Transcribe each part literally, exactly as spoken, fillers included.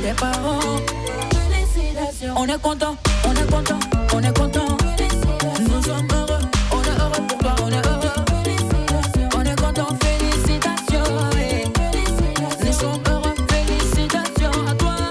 tes parents. Félicitations. On est content, on est content, on est content. Nous sommes heureux, on est heureux pour toi, on est heureux. On est content, félicitations. Et nous sommes heureux, félicitations à toi.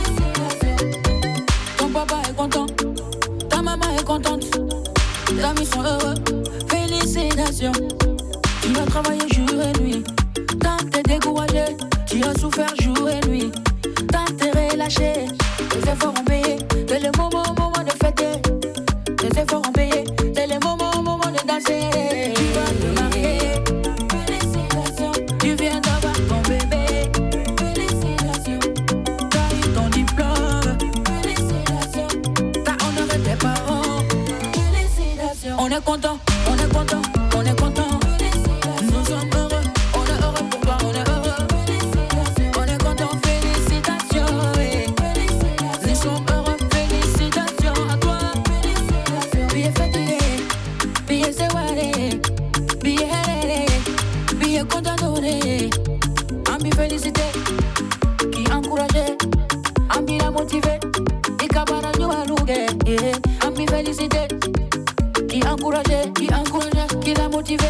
Ton papa est content, ta maman est contente, tes amis sont heureux, félicitations. Tu as travaillé jour et nuit, tant t'es découragé, tu as souffert jour et nuit, tant t'es relâché, tes efforts ont payé, c'est le moment, moment de fêter, tes efforts ont payé, c'est le moment, moment de danser. Tu vas te marier, félicitations, tu viens d'avoir ton bébé, félicitations, t'as eu ton diplôme, félicitations, t'as honoré tes parents, félicitations. On est content, on est content, on est content. Nous sommes heureux, on est heureux pour toi, on est heureux. On est content, félicitations. Et nous sommes heureux, félicitations à toi. Billet fatigué, billet séwaré, billet héré, billet condamné. Ambi félicité, qui encouragé, ambi la motivé, et kabara nous loué. Ambi félicité, qui encouragé, qui encouragé, qui l'a motivé.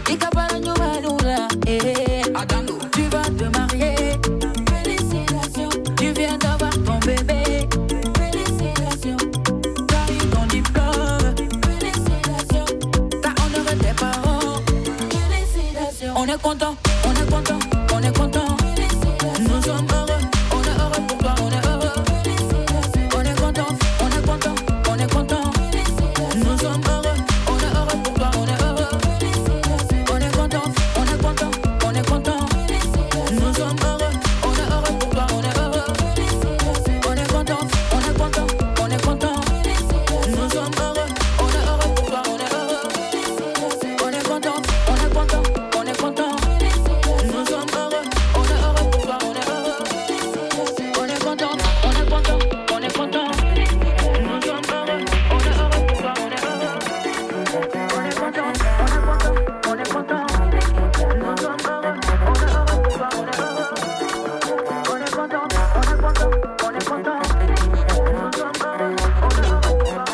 Adano, tu vas te marier, félicitations, tu viens d'avoir ton bébé, félicitations, t'as eu ton diplôme, félicitations, t'as honoré tes parents, félicitations. On est content, on est content, on est content. Nous sommes heureux, on est heureux pour toi, on est heureux. On est content, on est content, on est content. Nous sommes heureux, on est heureux pour toi, on est heureux. On est content, on est content, on est content. Nous sommes heureux, on est heureux pour toi, on est heureux. On est content, on est content, on est content. Nous sommes heureux, on est heureux pour toi, on est heureux. On est content, on est content, on est content. Nous sommes heureux, on est heureux pour toi, on est heureux. On est content, on est content, on est content. Nous sommes heureux, on est heureux pour toi, on est heureux. On est content, on est content, on est content. Nous sommes heureux, on est heureux pour toi, on est heureux. On est content, on est content, on est content. Nous sommes heureux, on est heureux pour toi,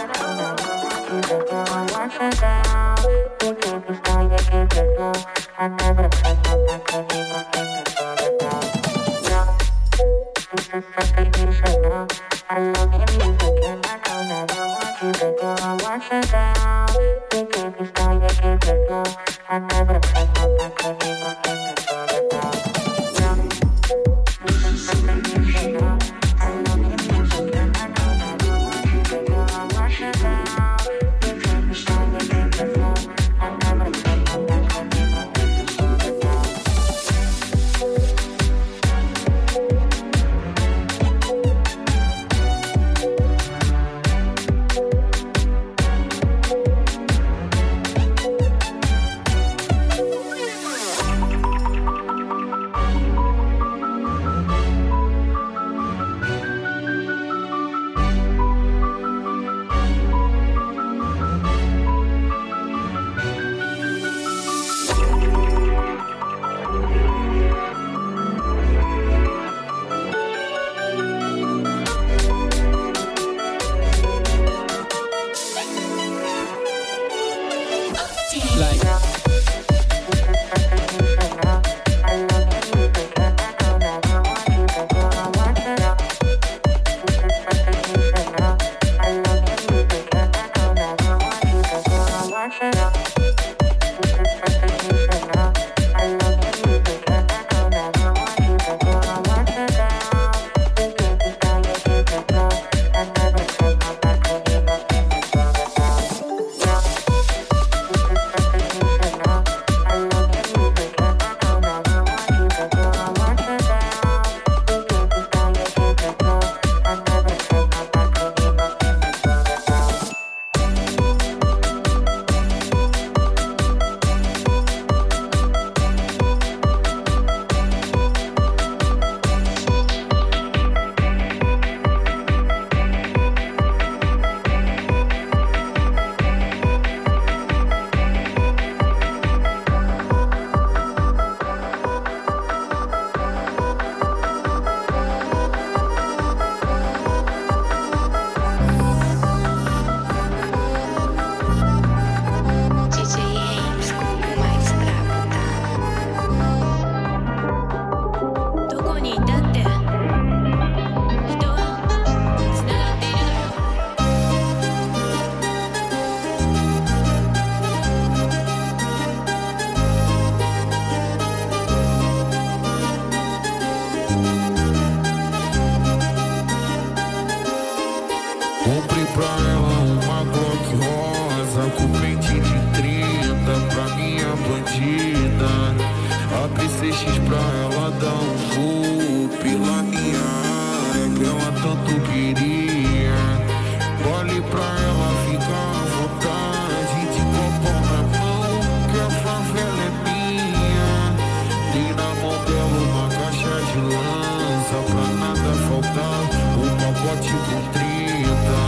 X pra ela dar um cu pela minha área que ela tanto queria. Olhe pra ela ficar à vontade, de copo na mão, que a favela é minha. Dei na mão dela uma caixa de lança, pra nada faltar, um pacote com trinta.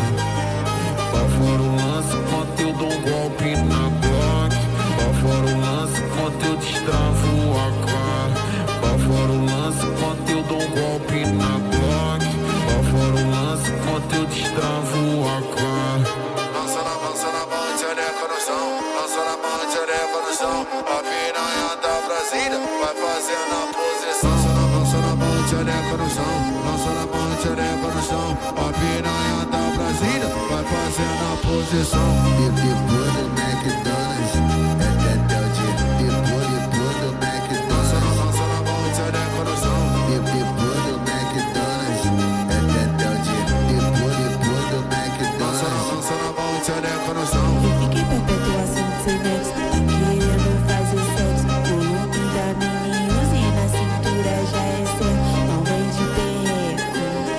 Pra fora o lance, enquanto eu dou um golpe na Glock. Pra fora o lance, enquanto eu destravo a cara. Pra fora o lance, enquanto eu dou um golpe na Glock. Pra fora o lance, enquanto eu destravo a cara. Lança na mão, lança na mão, tchereca no chão. Lança na mão, tchereca no chão. A piranha da Brasília vai fazendo a posição. Lança na mão, lança na mão, tchereca no chão. Lança na mão, tchereca no chão. A piranha da Brasília vai fazendo a posição. Depois do McDonald's, é até o dia. Depois, depois do McDonald's. Lança na mão, lança na mão, tchereca no chão. Depois do McDonald's, é até o dia. Depois, depois do McDonald's. Lança na mão, tchereca no chão. Eu fiquei perpétua assim sem nexo, querendo fazer sexo. Volume da mini use na cintura já é certo, não vem de perreco.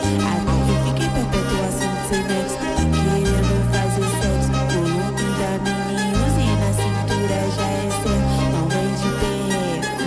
Eu fiquei perpétua assim sem nexo, querendo fazer sexo. Volume da mini use na cintura já é certo, não vem de perreco.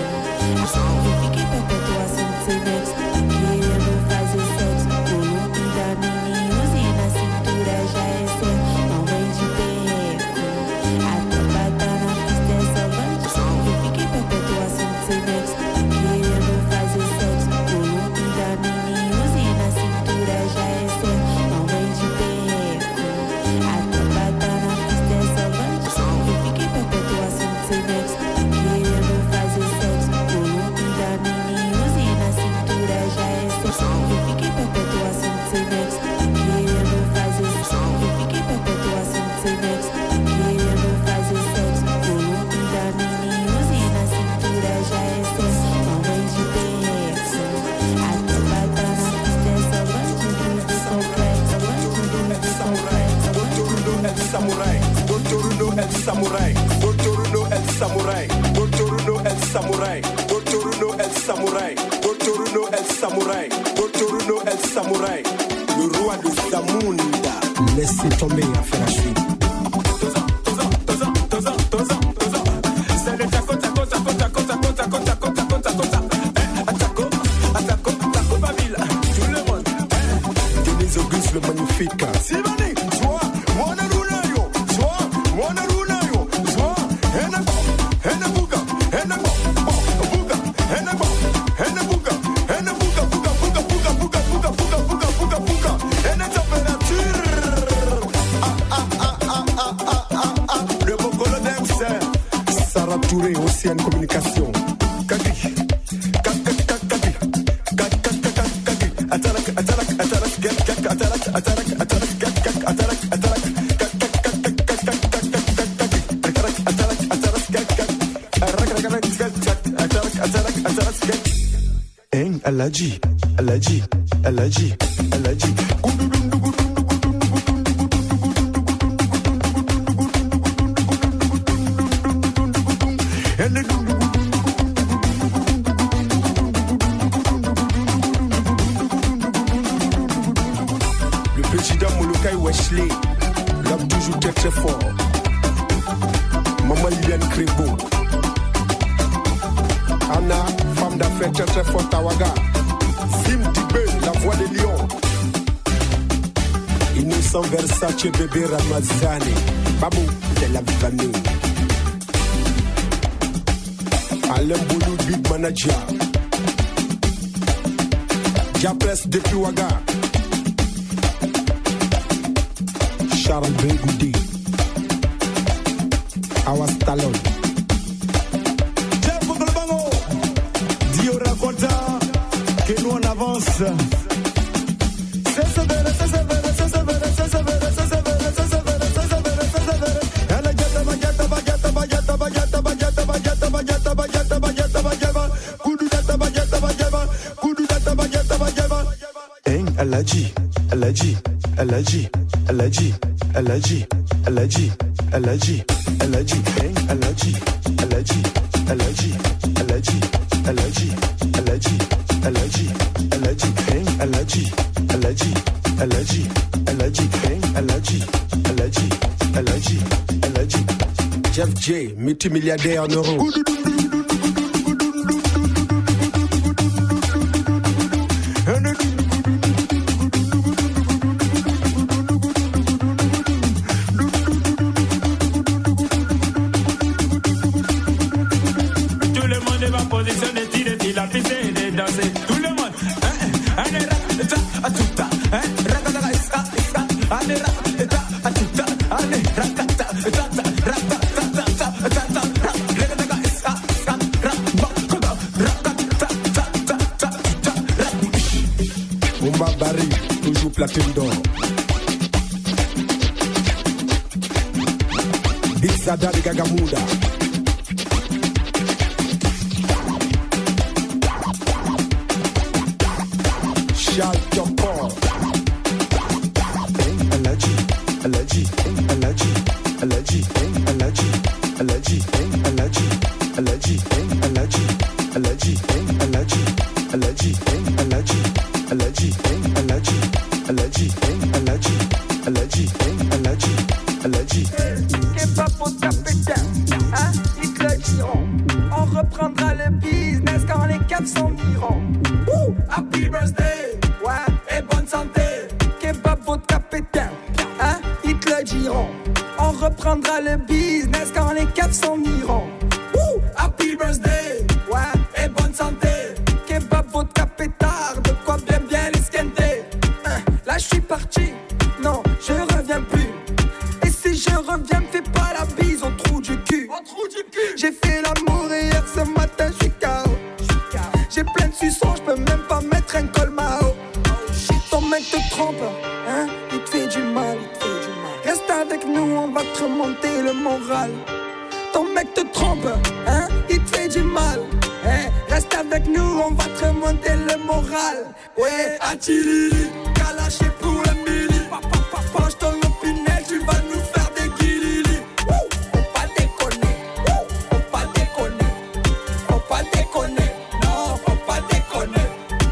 Eu fiquei perpétua assim sem nexo, querendo fazer sexo. Volume da mini use na cintura já é certo, não vem de perreco. A tropa tá na pista é salvante. Eu fiquei perpétua assim sem nexo, querendo fazer sexo. Volume da mini use na cintura já é certo, não vem de perreco. A tropa tá na pista é salvante. Eu fiquei perpétua assim sem nexo, querendo fazer sexo. Volume da mini use na cintura já é certo. Eu fiquei perpétua assim sem nexo, querendo fazer sexo. Eu fiquei perpétua assim sem nexo, querendo fazer sexo. Volume da mini use na cintura já é certo, não vem de perreco. A tropa tá na pista é salvante, groove complexo, salvante, groove complexo. Torturuno el samurai, Torturuno el samurai, Torturuno el samurai, Torturuno el samurai, Torturuno el samurai, Torturuno el samurai, le roi de Zamunda. Laissez tomber à faire la suite. C'est le taco, taco, taco, taco, taco, taco, taco, taco, taco, taco. Attaco, attaco, attaco, Babila, tout le monde. Denis Auguste le magnifique. Sylvanie, toi, moi, Touré, Océane Communication. Kaki, kaki, kaki, kaki, attarak, attarak, attarak, attarak, attarak, attarak, attarak, attarak, attarak, Hein, elle a dit, elle a dit, elle a dit, elle a dit. Le président Molokai Wesley, l'homme toujours très très fort. Maman Liliane Crébo. Anna, femme d'affaires très très forte à Ouaga. Zim Tibé, la voix des lions. Innocent Versace, bébé Ramazani. Babou de la famille. Alain Boulou, Big Manager. Diapresse depuis Ouaga. Charles Bégoudi. Awa Stallone. Jeff Oglebango. Dio raconta que nous on avance. C'est sévère, c'est sévère, c'est sévère, c'est sévère, c'est sévère, c'est sévère, c'est sévère, c'est sévère. Elle a gâté, bagata, bagata, bagata, bagata, bagata, bagata, bagata, bagata, bagata, bagata. Kudu gata, bagata, bagata, kudu gata, bagata, bagata. Hein, elle a dit, elle a dit, elle a dit, elle a dit, elle a dit, elle a dit, elle a dit, elle a dit, hein, elle a dit, elle a dit, elle a dit, elle a dit, allergy, allergy, allergy, allergy, pain, allergy, allergy, allergy, allergy, pain, allergy, allergy, allergy, allergy. Jeff J, multimilliardaire en euros. Platine d'or. Big Sada de Gagamuda. Charles Topor. Allergy, allergy, allergy, allergy, allergy, allergy, allergy, allergy, allergy, allergy, allergy, allergy, allergy, allergy, allergy. Allergy, allergy, allergy, allergy, allergy. Qu'est pas pour taper down, hein, ils te le diront. On reprendra le business quand les caps s'en iront. Woo! Happy birthday, ouais, et bonne santé. Qu'est pas pour taper down, hein, ils te le diront. On reprendra le business quand les caps s'en iront. Woo! Happy birthday, ouais, et bonne santé. Qu'est pas pour taper tard, de quoi bien bien les squenter. Là je suis parti, non je reviens plus. Et si je reviens, me fais pas la bise au trou du cul. Au trou du cul. J'ai fait l'amour et hier ce matin je suis K O. J'ai plein de suçons, je peux même pas mettre un col Mao. Si ton mec te trompe, hein, il te fait du mal, il te fait du mal. Reste avec nous, on va te remonter le moral. Ton mec te trompe, hein, il te fait du mal. Hey, reste avec nous, on va te remonter le moral. Ouais, Atilili, Kalaché pour le mili. Penche ton opinel, tu vas nous faire des guilili. Faut pas déconner, faut pas déconner. Faut pas déconner, non, faut pas déconner.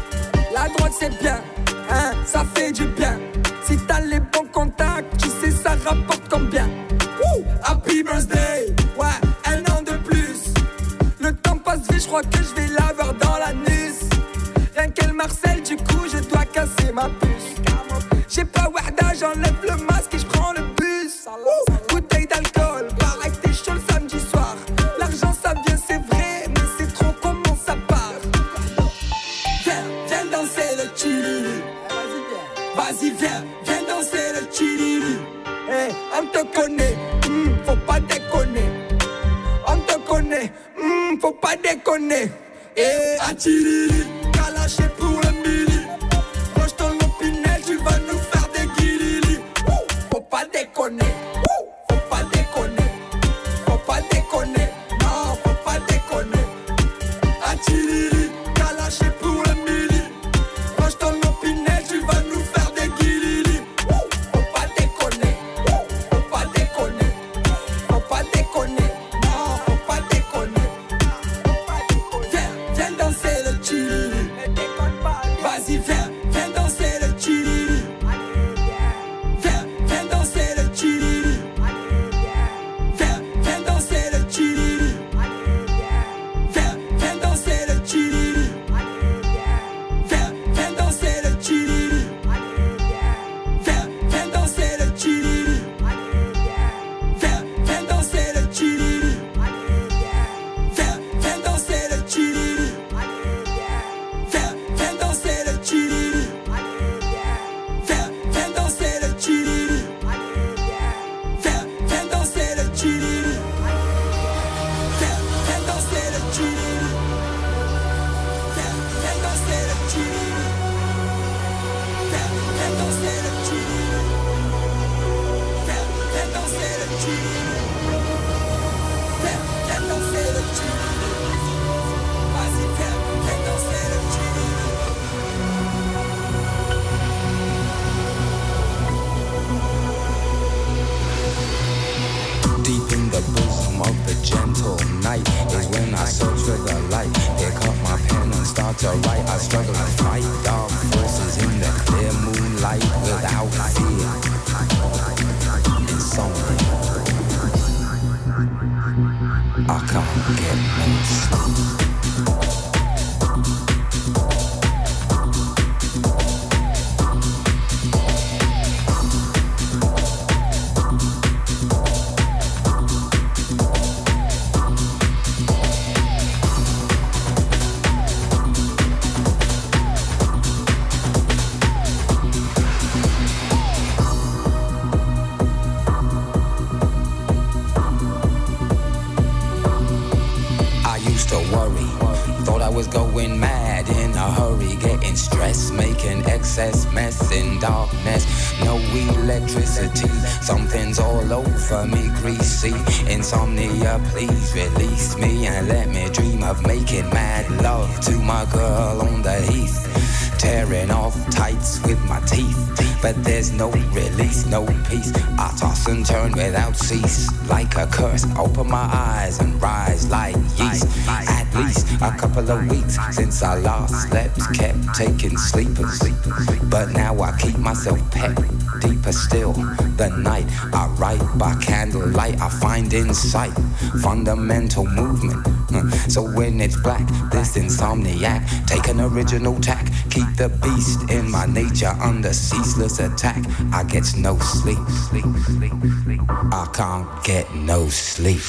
La drogue c'est bien, hein, ça fait du bien. Si t'as les bons contacts, tu sais ça rapporte combien. Woo! Happy birthday, ouais, un an de plus. Le temps passe vite, je crois que je vais l'avoir dans l'anus. Rien qu'elle Marcel, du coup je dois casser ma puce. J'ai pas Wahda, j'enlève le masque et je prends le bus. Ouh, bouteille d'alcool, pareil que t'es chaud le samedi soir. L'argent ça vient c'est vrai, mais c'est trop comment ça part. Viens, viens danser le chili. Vas-y viens, viens danser le chili. Hey, on te connaît, mm, faut pas déconner. On te connaît, mm, faut pas déconner. Eh, Achilili, Kalaché pour le mili. Proche ton opinel, tu vas nous faire des guilili. Faut pas déconner, faut pas déconner. Faut pas déconner, non, faut pas déconner. Achilili, Kalaché pour le mili. Proche ton opinel, tu vas nous faire des guilili. Faut pas déconner, faut pas déconner. Faut pas déconner, non, faut pas déconner. Viens, viens danser le chili. Vas-y, viens, viens danser le chili. Viens, viens danser le chili. Viens, viens danser le chili. Viens, viens danser le chili. Viens, viens danser le chili. Viens, viens danser le chili. Viens, viens danser le chili. Viens, viens danser le chili. Viens, viens danser le chili. Viens, viens danser le chili. Viens, viens danser le chili. Viens, viens danser le chili. Viens, viens danser le chili. Viens, viens danser le chili. Viens, viens danser le chili. Viens, viens danser le chili. Vas-y, viens, viens danser le chili. Deep in the bosom of a gentle night is when I search for the light. Pick up my pen and start to write. I struggle to fight dark forces in the clear moonlight without fear. Insomnia. I can't get no sleep. Going mad in a hurry, getting stressed, making excess mess in darkness. No electricity, something's all over me, greasy. Insomnia, please release me and let me dream of making mad love to my girl on the heath. Tearing off tights with my teeth, but there's no release, no peace. I toss and turn without cease, like a curse. Open my eyes and rise like yeast. At least a couple of weeks since I last slept, kept taking sleepers, but now I keep myself pet. Deeper still, the night I write by candlelight. I find insight, fundamental movement. So when it's black, this insomniac, take an original tack. Keep the beast in my nature under ceaseless attack. I get no sleep. I can't get no sleep.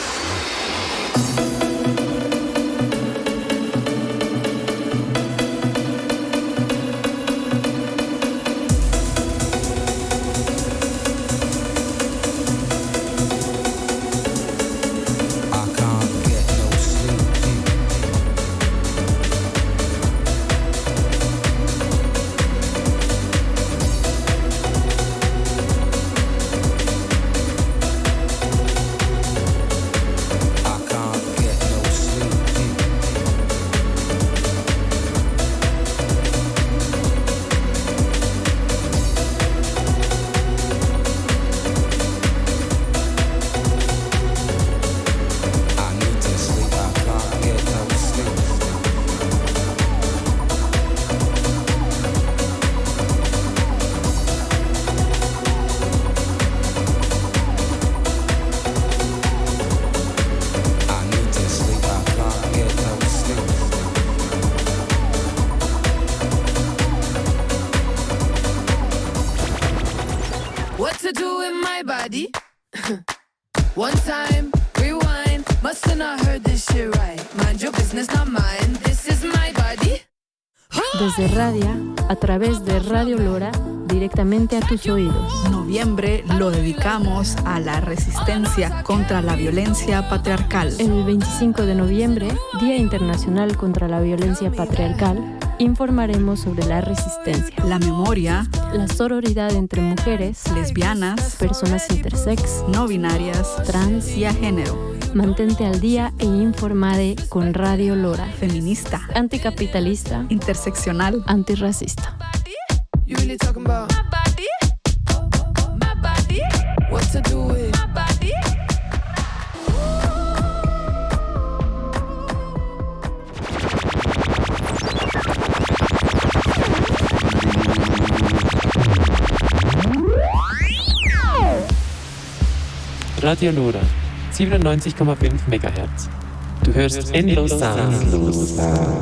Desde Radia, a través de Radio Lora, directamente a tus oídos. Noviembre lo dedicamos a la resistencia contra la violencia patriarcal. El veinticinco de noviembre, Día Internacional contra la Violencia Patriarcal, informaremos sobre la resistencia, la memoria, la sororidad entre mujeres, lesbianas, personas intersex, no binarias, trans y a género. Mantente al día e informade con Radio Lora. Feminista, anticapitalista, interseccional, antirracista. You really talking about my body? My body? What to do with my body? Radio Lora, siebenundneunzig Komma fünf Megahertz. Du hörst Endlos Sounds.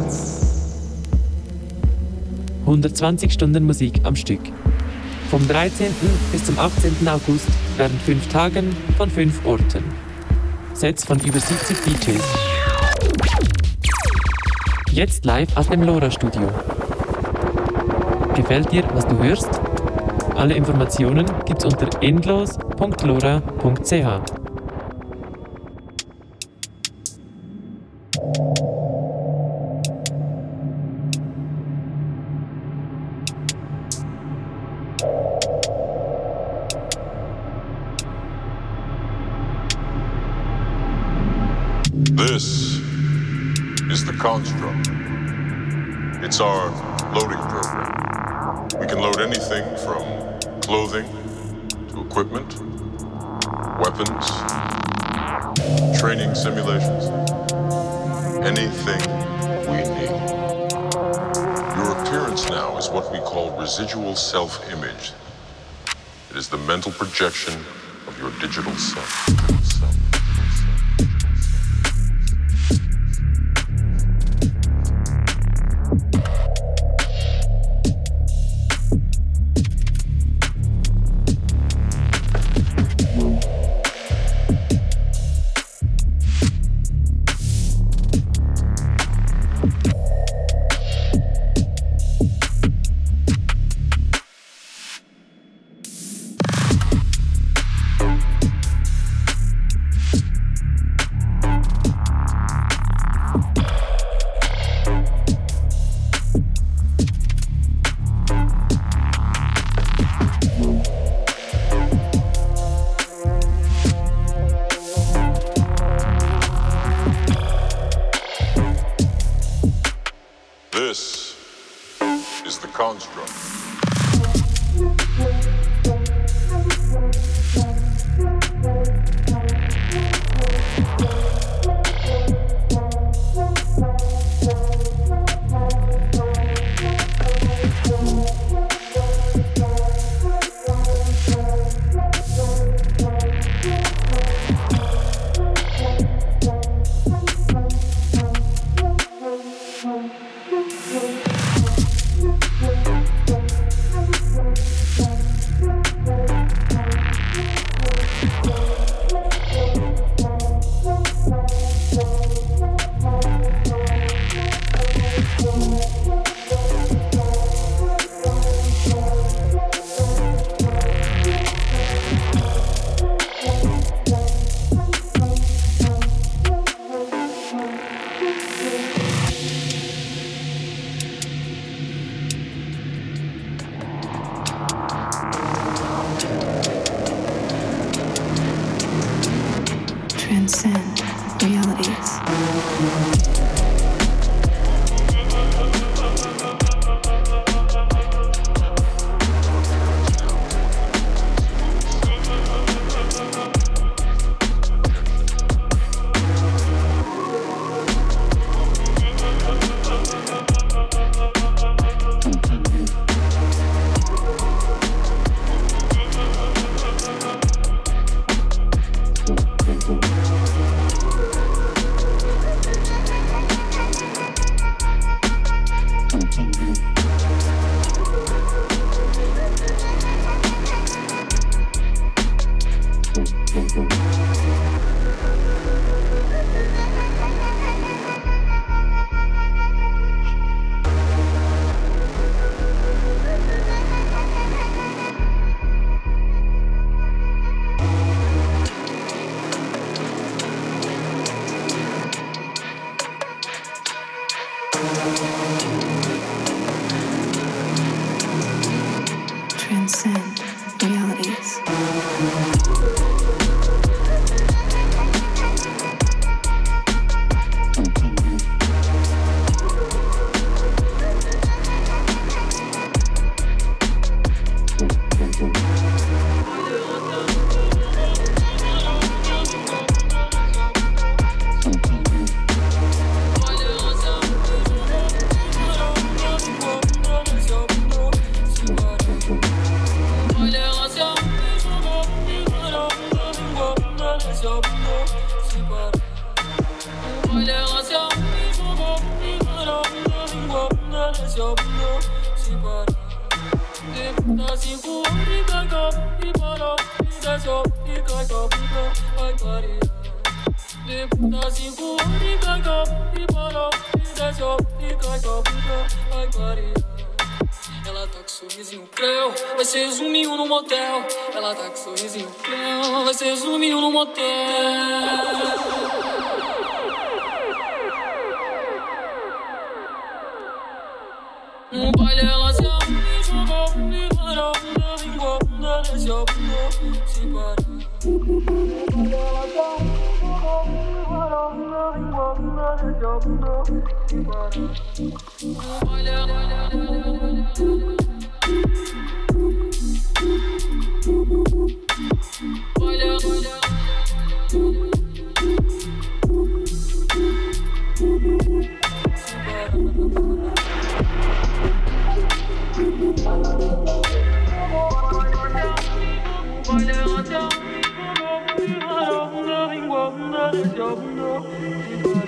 hundertzwanzig Stunden Musik am Stück. Vom dreizehnten bis zum achtzehnten August während fünf Tagen von fünf Orten. Sets von über siebzig D Js. Jetzt live aus dem Lora-Studio. Gefällt dir, was du hörst? Alle Informationen gibt's unter endlos punkt lora punkt c h. This is the construct. It's our loading program. We can load anything from clothing to equipment, weapons, training simulations, anything we need. Your appearance now is what we call residual self-image. It is the mental projection of your digital self. This is the construct. Transcend realities. Transcend realities. Ela tá com sorrisinho creu, vai ser zoominho no motel. Ela tá com sorrisinho creu, vai ser zoominho no motel. No baile ela se arrumou, jogou, me parou, me vingou, me desceu, se parou. No baile ela se arrumou, jogou, me parou, me vingou, me desceu, se parou. No baile ela... Olha, olha, olha. Paris,